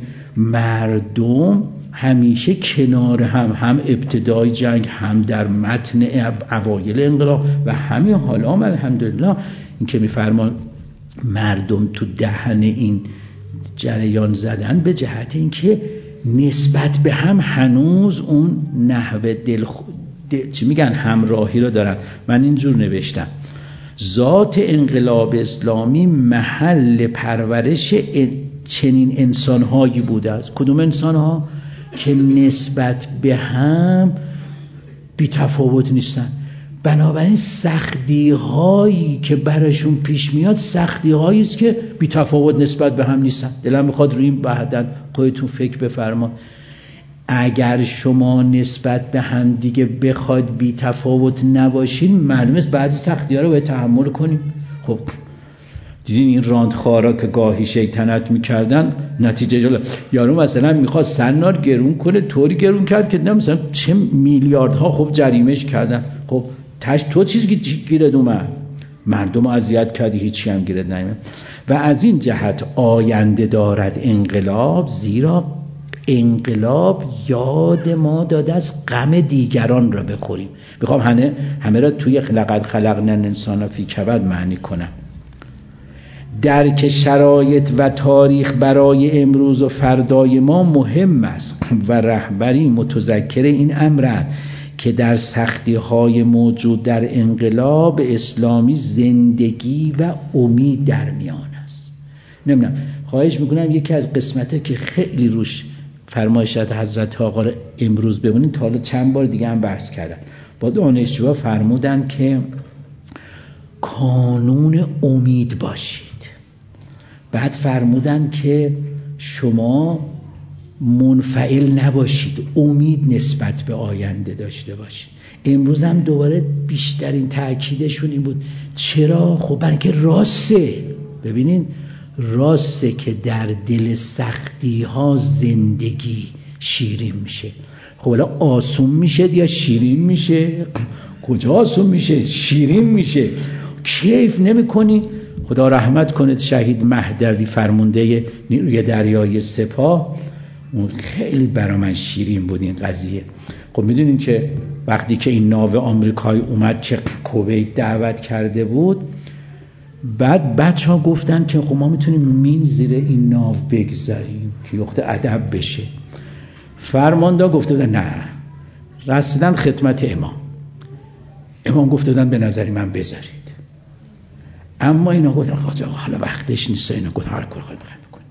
مردم همیشه کنار هم ابتدای جنگ، هم در متن اوایل انقلاب و همین حالا هم الحمدلله این که میفرمان مردم تو دهن این جریان زدن به جهت اینکه نسبت به هم هنوز اون نحوه چی میگن همراهی رو دارن. من اینجور نوشتم ذات انقلاب اسلامی محل پرورش چنین انسانهایی بوده است. کدوم انسانها؟ که نسبت به هم بی تفاوت نیستن. بنابراین سختی هایی که براشون پیش میاد سختی هایی است که بی تفاوت نسبت به هم نیستن. دلم میخواد روی این بعداً خودتون فکر بفرما. اگر شما نسبت به هم دیگه بخواد بی تفاوت نباشین، معلومه بعضی سختی ها رو باید تحمل کنیم. خب دیدین این راندخوارا که گاهی شیطنت میکردن نتیجه جلو. یارو مثلا میخواد سنار گرون کنه، طوری گرون کرد که مثلا چه میلیاردها خب جریمهش کردن. خب تو چیزی گیرد اومد، مردم اذیت کردی، هیچی هم گیرد نیامد. و از این جهت آینده دارد انقلاب، زیرا انقلاب یاد ما داده از غم دیگران را بخوریم. میخوام همه را توی لقد خلقنا الانسان فی کبد معنی کنم. درک شرایط و تاریخ برای امروز و فردای ما مهم است و رهبری متذکر این امرند که در سختی‌های موجود در انقلاب اسلامی زندگی و امید در میان است. نمیدونم، خواهش میکنم یکی از قسمته که خیلی روش فرمایشات حضرت آقا رو امروز ببینید، تا حالا چند بار دیگه هم بحث کردن. با دانشجوها فرمودن که کانون امید باشید. بعد فرمودن که شما منفعل نباشید، امید نسبت به آینده داشته باشید. امروز هم دوباره بیشترین تأکیدشون این بود. چرا؟ خب برای که راسته. ببینین راسته که در دل سختی ها زندگی شیرین میشه. خب حالا آسون میشه یا شیرین میشه؟ کجا آسون میشه؟ شیرین میشه. کیف نمیکنی؟ خدا رحمت کنه شهید مهدوی فرمانده نیروی دریایی سپاه، اون خیلی برای من شیرین بود این قضیه. خب میدونین که وقتی که این ناو آمریکایی اومد که کویت دعوت کرده بود، بعد بچه ها گفتن که خب ما میتونیم مین زیر این ناو بگذاریم که یخت ادب بشه. فرمانده گفته بودن نه. رسیدن خدمت امام گفته بودن به نظری من بذارید. اما اینا گفتن حالا وقتش نیست، اینا گفتن هر کار خواهیم بکنیم.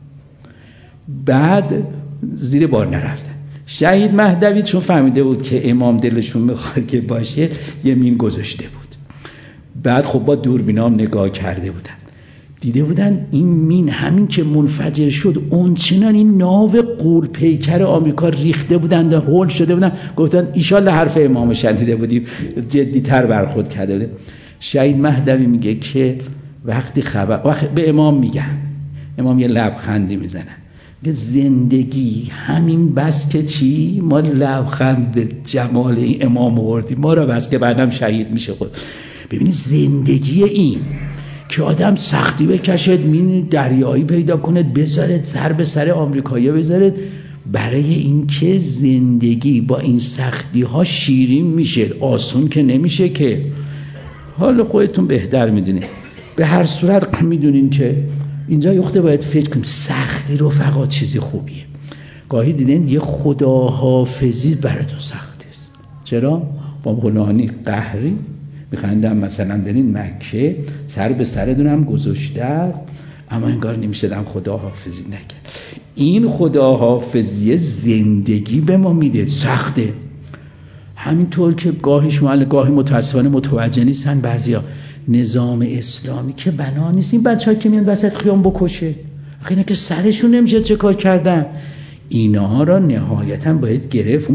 بعد زیر بار نرفتن. شهید مهدوی چون فهمیده بود که امام دلشون میخواد که باشه، یه مین گذاشته بود. بعد خب با دوربینام نگاه کرده بودن، دیده بودن این مین همین که منفجر شد اونچنان این ناو غول پیکر آمریکا ریخته بودن و هول شده بودن. گفتن ایشالله حرف امام شنیده بودیم، جدی‌تر برخورد کرده بودیم. شهید مهدوی میگه که وقتی به امام میگن، امام یه لبخندی میزنن، میگه زندگی همین بس که چی؟ ما لبخند به جمال این امام آوردیم، ما را بس که بعدم شهید میشه. خود ببینید زندگی این که آدم سختی بکشد، مین دریایی پیدا کند، بذارد سر به سر آمریکایی بذارد، برای اینکه زندگی با این سختی ها شیرین میشه. آسون که نمیشه که. حالا خودتون بهتر میدونید. به هر صورت میدونین که اینجا یخته باید فکر کنیم سختی رفقا چیزی خوبیه. گاهی دیدین یه خداحافظی براتون سخت است. چرا؟ با فلانی قهری میخندم مثلا برین مکه، سر به سرتون هم گذاشته است، اما انگار نمیشه دم خداحافظی نکرد. این خداحافظی زندگی به ما میده، سخته. همینطور که گاهی متاسفانه متوجه نیستن بعضیا نظام اسلامی که بنا نیست این بچه‌ها که میان وسط خیام بکشه، اینا که سرشون نمیشه چه کار کردن. اینا را نهایتا باید گرفت. اون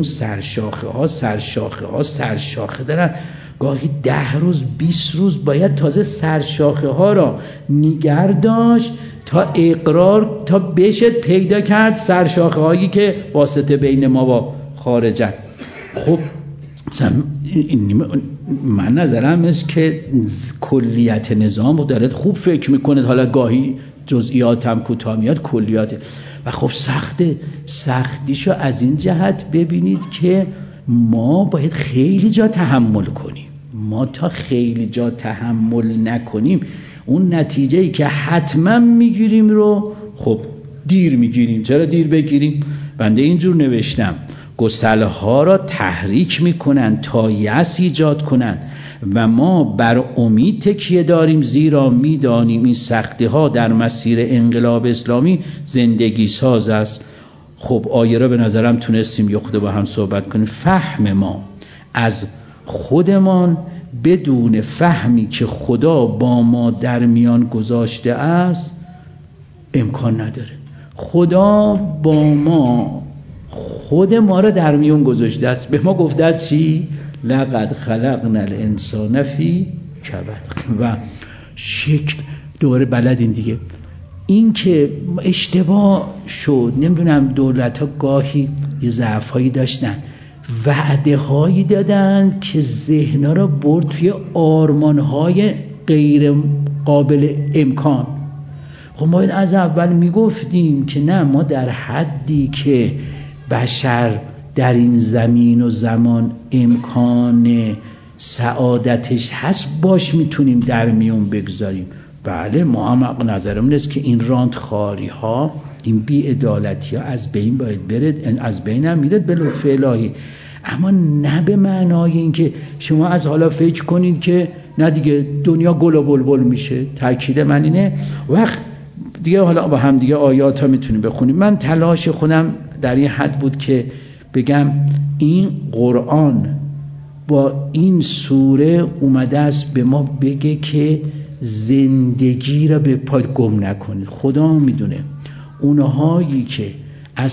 سرشاخه دارن. گاهی 10 روز 20 روز باید تازه سرشاخه ها را نگر داشت تا اقرار، تا بشه پیدا کرد سرشاخه هایی که واسطه بین ما با خارجن. خب من نظرم است که کلیت نظام رو دارد خوب فکر میکنه، حالا گاهی جزئیات هم کوتاه میاد، کلیات و خب سختیشو از این جهت ببینید که ما باید خیلی جا تحمل کنیم. ما تا خیلی جا تحمل نکنیم اون نتیجه‌ای که حتما میگیریم رو خب دیر میگیریم. چرا دیر بگیریم؟ بنده اینجور نوشتم گسل‌ها را تحریک میکنن تا یأس ایجاد کنن و ما بر امید تکیه داریم، زیرا میدانیم این سختی‌ها در مسیر انقلاب اسلامی زندگی ساز است. خب آیه را به نظرم تونستیم یه خود با هم صحبت کنیم. فهم ما از خودمان بدون فهمی که خدا با ما در میان گذاشته است امکان نداره. خدا با ما خود ما را در میان گذاشته است. به ما گفته است چی؟ لقد خلقنا الانسان فی کبد. و شکل دوباره بلدین دیگه. این که اشتباه شد، نمیدونم دولت ها گاهی یه ضعف هایی داشتن، وعده هایی دادن که ذهنها را برد توی آرمان های غیر قابل امکان. خب ما از اول میگفتیم که نه، ما در حدی که بشر در این زمین و زمان امکان سعادتش هست باش میتونیم در میون بگذاریم. بله ما هم نظرمون است که این راندخاری ها، این بی‌عدالتی ها از بین باید بره، از بین هم میره به لطف الهی، اما نه به معنای این که شما از حالا فکر کنید که نه دیگه دنیا گل و بلبل میشه. تاکید من اینه وقت دیگه حالا با هم دیگه آیات ها میتونیم بخونیم. من تلاش خودم در این حد بود که بگم این قرآن با این سوره اومده است به ما بگه که زندگی را به پای گم نکنید. خدا میدونه اونهایی که از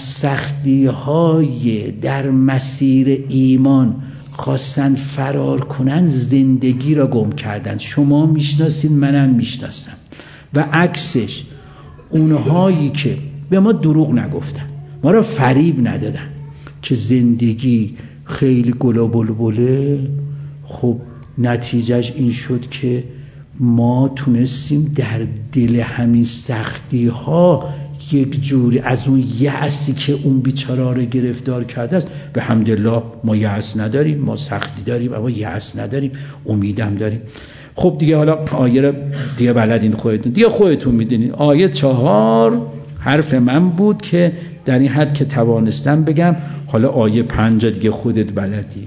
سختی‌های در مسیر ایمان خواستن فرار کنن زندگی را گم کردن. شما میشناسید، منم میشناسم. و عکسش اونهایی که به ما دروغ نگفتن، ما را فریب ندادن که زندگی خیلی گل و بلبله، خب نتیجهش این شد که ما تونستیم در دل همین سختی ها یک جوری از اون یأسی که اون بیچاره رو گرفتار کرده است، به حمدالله ما یأس نداریم، ما سختی داریم اما یأس نداریم، امیدم داریم. خب دیگه حالا آیه رو دیگه بلدین خودتون، دیگه خودتون میدونید. آیه 4 حرف من بود که در این حد که توانستم بگم. حالا آیه 5 دیگه خودت بلدی.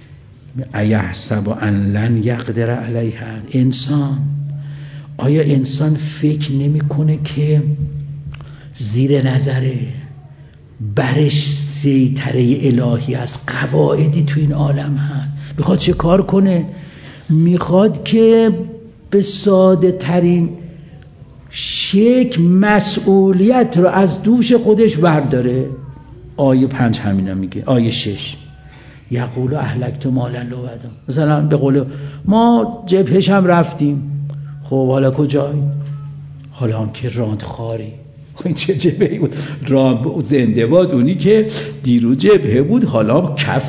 ایحسب ان لن یقدر علیه. انسان، آیا انسان فکر نمیکنه که زیر نظره، برش سیطره الهی است، قواعدی تو این عالم هست، میخواد چه کار کنه؟ میخواد که به ساده ترین شکل مسئولیت رو از دوش خودش برداره. آیه 5 همینا میگه. آیه 6 یقول اهلکت مالا لبدا. مثلا به قول ما جبهش هم رفتیم، خب حالا کجایی؟ حالا هم که راندخاری. این چه جبهه‌ای بود؟ زنده باد اونی که دیروز جبهه بود، حالا کف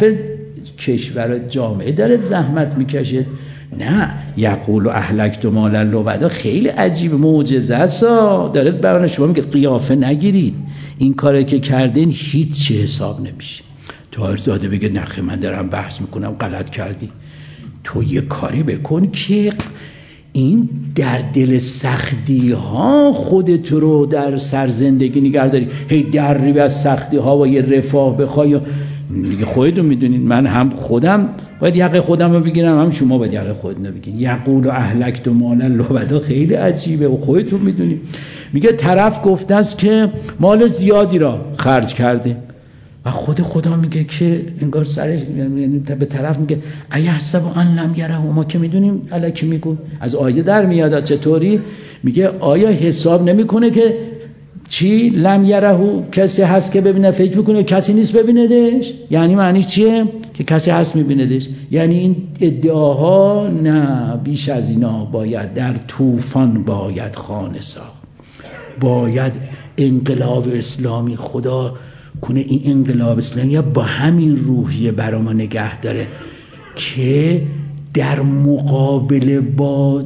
کشور جامعه داره زحمت میکشه. نه، یقول اهلکت مالا لبدا خیلی عجیب، معجزه است. داره برای شما میگه قیافه نگیرید، این کاری که کردین هیچ حساب نمیشه. تاج‌زاده بگه نخه من دارم بحث میکنم، غلط کردی. تو یه کاری بکن که این در دل سختی ها خودت رو در سر زندگی نگه داری. هی دری از سختی ها و یه رفاه بخوای دیگه. خودتون میدونید من هم خودم باید یقه خودم رو بگیرم، هم شما باید یقه خودتون رو بگیرید. یقول اهلکت مالا لبدا خیلی عجیبه و خودتون میدونید. میگه طرف گفته است که مال زیادی را خرج کرده و خود خدا میگه که انگار سرش، یعنی به طرف میگه ایحسب ان لم یره. ما که میدونیم الکی میگو، از آیه در میاد چطوری میگه آیا حساب نمیکنه که چی؟ لم یره، کسی هست که ببینه، فکر میکنه کسی نیست ببیندش. یعنی معنی چیه؟ که کسی هست میبیندش. یعنی این ادعاها نه، بیش از اینا باید در طوفان باید خانه ساخت. باید انقلاب اسلامی، خدا کنه این انقلاب اسلامی با همین روحیه برای ما نگه داره که در مقابل با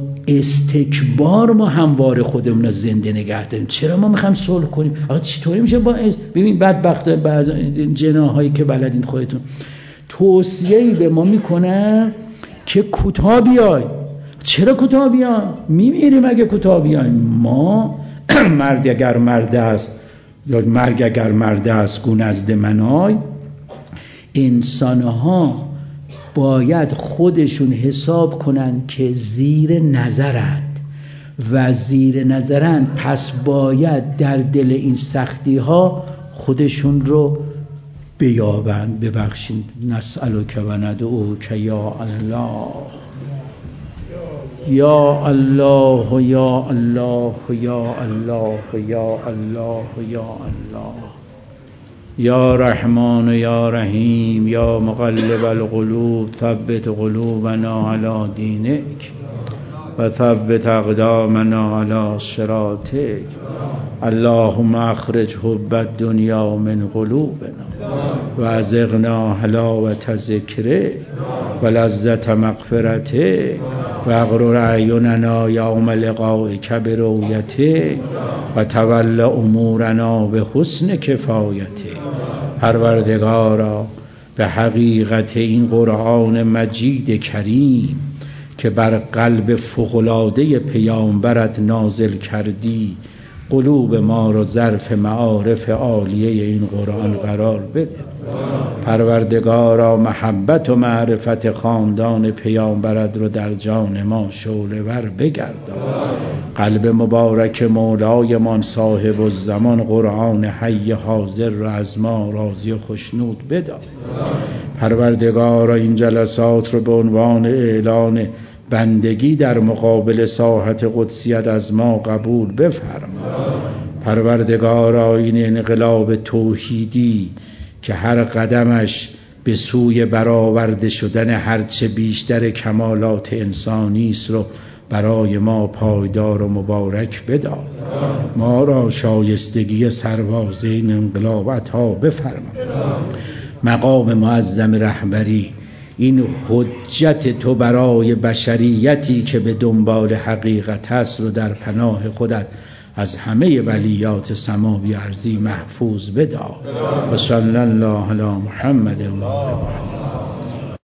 استکبار ما همواره خودمون رو زنده نگه داریم. چرا ما میخوایم صلح کنیم؟ آقا چطوری میشه با ببین بدبخت جناحایی که بلدین خودتون توصیه‌ای به ما میکنن که کوتاه بیای. چرا کوتاه بیای؟ میمیریم اگه کوتاه بیایم. ما مرد اگر مرد است یا مرگ اگر مرد است گو نزد منای. انسانها باید خودشون حساب کنن که زیر نظرند و زیر نظرند، پس باید در دل این سختی ها خودشون رو بیابند. ببخشید. نسألک و ندعوک یا الله یا الله یا الله یا الله یا الله یا الله یا رحمان یا رحیم یا مقلب القلوب ثبت قلوبنا علی دینک و ثبت اقدامنا علی صراطک. اللهم اخرج حب الدنیا من قلوبنا و ازغنا حلاوة ذکرک و لذت مغفرتک و اغرر اعیننا یوم لقائک برؤیتک و تول امورنا به حسن کفایتک. پروردگارا به حقیقت این قرآن مجید کریم که بر قلب فوق‌العاده پیامبرت نازل کردی، قلوب ما را ظرف معارف عالیه این قرآن قرار بده. پروردگارا محبت و معرفت خاندان پیامبرت رو در جان ما شعله ور بگردان. قلب مبارک مولایمان صاحب الزمان قرآن حی حاضر را از ما راضی و خشنود بدار. پروردگارا این جلسات رو به عنوان اعلان بندگی در مقابل ساحت قدسیت از ما قبول بفرما. پروردگارا این انقلاب توحیدی که هر قدمش به سوی برآورده شدن هرچه بیشتر کمالات انسانی است رو برای ما پایدار و مبارک بدار. ما را شایستگی سرباز این انقلاب عطا بفرما. مقام معظم رهبری، این حجت تو برای بشریتی که به دنبال حقیقت است رو در پناه خودت از همه ولیات سماوی ارضی محفوظ بدار. و صلی الله علی محمد و آله.